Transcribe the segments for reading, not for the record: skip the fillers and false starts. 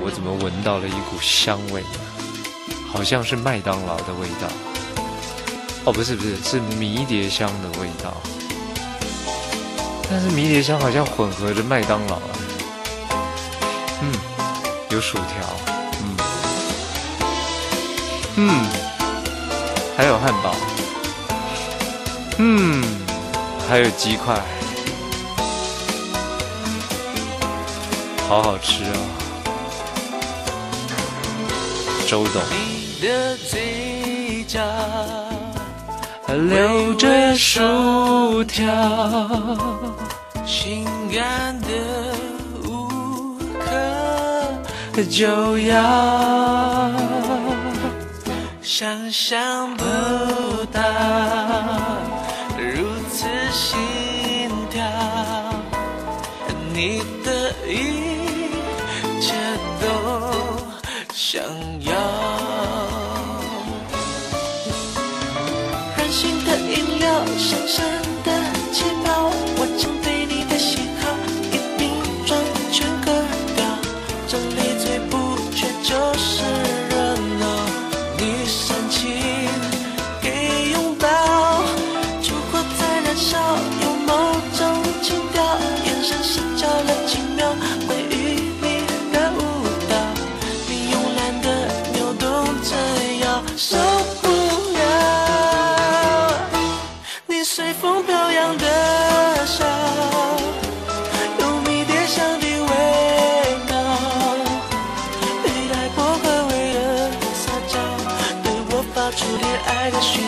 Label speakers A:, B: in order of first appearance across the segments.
A: 我怎么闻到了一股香味呢？好像是麦当劳的味道。哦，不是，是迷迭香的味道。但是迷迭香好像混合着麦当劳啊。有薯条，还有汉堡，还有鸡块，好好吃哦。周董，
B: 你的嘴角
A: 留着薯条，
B: 性感的无可
A: 就要
B: 想象不到，如此心跳，你的一切都想要。任性的饮料，深深的气泡，我将对你的喜好一瓶装全喝掉。这里最不缺就是热闹，你煽情给拥抱，烛火在燃烧，有某种情调，眼神失焦了几秒，回忆里的舞蹈，你慵懒的扭动着腰，受不了你随风飘扬的笑，有迷迭香的味道，对待薄荷味的撒娇，对我发出恋爱的讯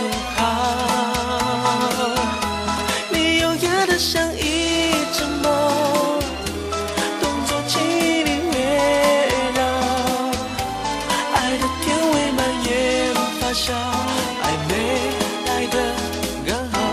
B: 号。你优雅的像一只梦，动作轻灵围绕，爱的甜味蔓延发酵，暧昧来的刚好。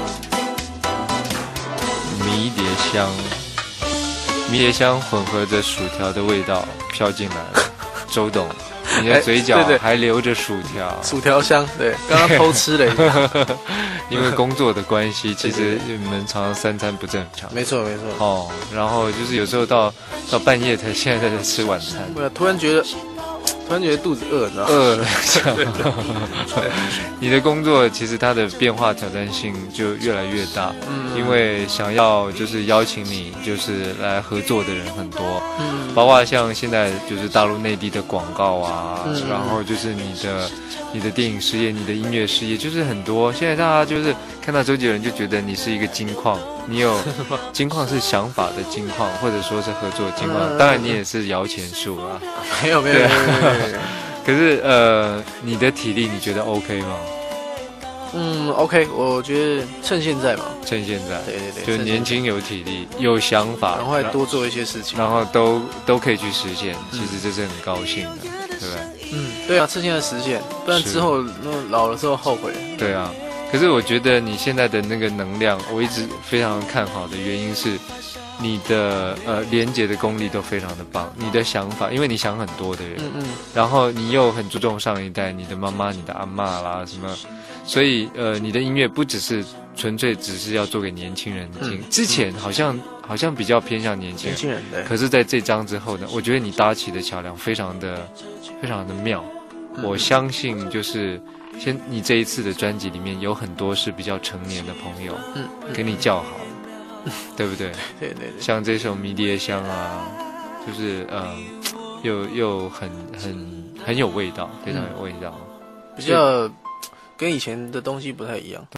A: 迷迭香混合着薯条的味道飘进来了。周董，你的嘴角
C: 对
A: 还留着薯条，
C: 薯条香，对，刚刚偷吃了一下。
A: 因为工作的关系，其实你们常常三餐不正常。
C: 没错没错。
A: 哦，然后就是有时候到半夜才现在在吃晚餐，
C: 我突然觉得肚子饿，你知道吗？
A: 饿了这样。你的工作其实它的变化挑战性就越来越大，因为想要就是邀请你就是来合作的人很多，包括像现在就是大陆内地的广告啊，然后就是你的电影事业、你的音乐事业，就是很多。现在大家就是看到周杰伦就觉得你是一个金矿，你有金矿是想法的金矿，或者说是合作金矿，当然你也是摇钱树啊。
C: 没有。
A: 可是你的体力你觉得 OK 吗
C: ？OK， 我觉得趁现在嘛，
A: 趁现在，
C: 对，
A: 就年轻有体力有想法，
C: 然后还多做一些事情，
A: 然后都可以去实现，其实这是很高兴的，对不对？
C: 对啊，趁现在实现，不然之后老了之后后悔。
A: 对啊，可是我觉得你现在的那个能量，我一直非常看好的原因是你的连结的功力都非常的棒，你的想法，因为你想很多的人，然后你又很注重上一代，你的妈妈、你的阿嬷啦什么，所以你的音乐不只是纯粹只是要做给年轻人听，之前好像比较偏向年轻人，
C: 对。
A: 可是在这张之后呢，我觉得你搭起的桥梁非常的妙，我相信就是你这一次的专辑里面有很多是比较成年的朋友，跟你叫好。对不对？
C: 对，
A: 像这首《迷迭香》啊，就是又很有味道，非常有味道，
C: 比较跟以前的东西不太一样。